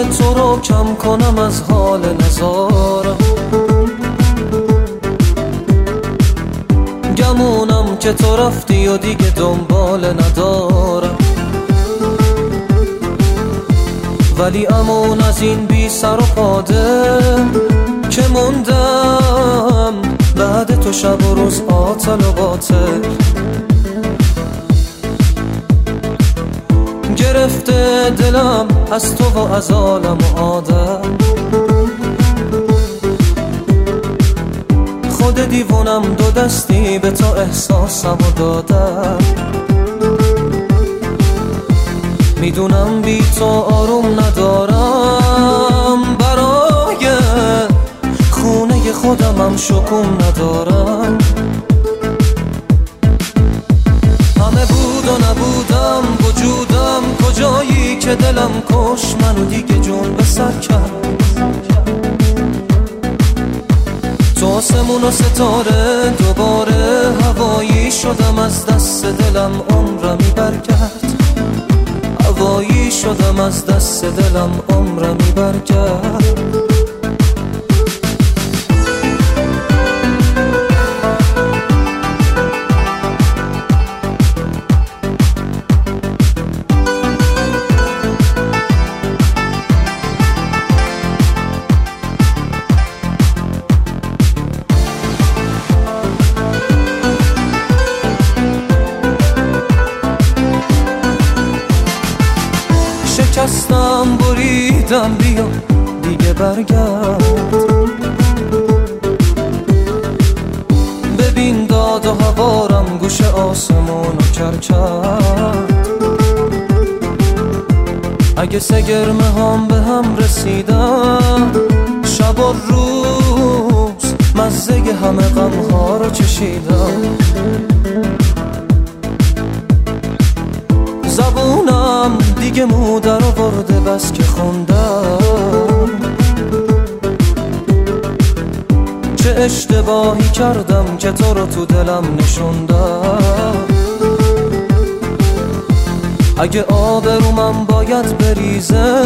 تو رو کم کنم از حال نزارم. گمونم که تو رفتی و دیگه دنبال ندارم، ولی امون از این بی سر و پاده که موندم بعد تو شب و روز عاطل و باطل. گرفته دلم از تو و از عالم و آدم، خود دیوونم دو دستی به تو احساسم و دادم. میدونم بی تو آروم ندارم، برای خونه خودمم شکون ندارم. همه بود و نبودم، وجودم کجایی که دلم کش منو دیگه جون به سر کرد. تو آسمون و ستاره دوباره هوایی شدم، از دست دلم عمرمی برگرد. هوایی شدم از دست دلم عمرمی برگرد. شکستم بریدم، بیا دیگه برگرد. ببین داد و هوارم گوش آسمون و کرد. اگه سگرمه هم به هم رسیدم، شب و روز مزه همه غم ها رو چشیدم. زبونم دیگه مودر آورده بس که خوندم. چه اشتباهی کردم که تو رو تو دلم نشوندم. اگه آبرومم باید بریزه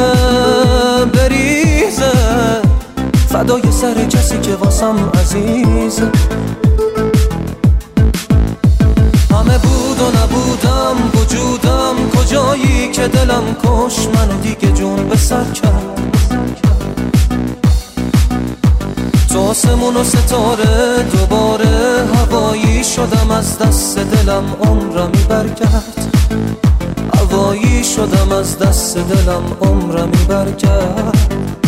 فدای سر کسی که واسم عزیزه. همه بود و نبودم، وجودم کجایی که دلم کش منو دیگه جون به سر کرد. تو آسمون و ستاره دوباره هوایی شدم، از دست دلم عمرمی برگرد. هوایی شدم از دست دلم عمرمی برگرد.